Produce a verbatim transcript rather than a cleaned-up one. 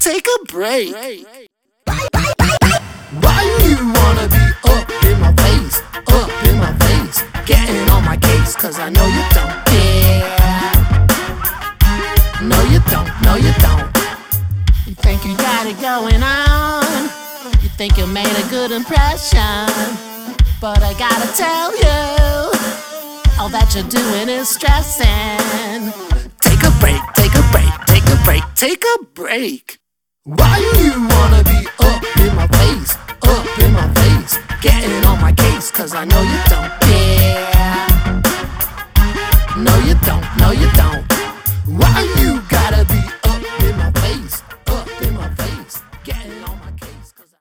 take a break. Why you wanna be up in my face, up in my face, getting on my case? Cause I know you don't care. No you don't, no you don't. You think you got it going on, you think you made a good impression, but I gotta tell you, all that you're doing is stressing. Take a break, take a break, take a break, take a break. Why you wanna be up in my face, up in my face, getting on my case? Cause I know you don't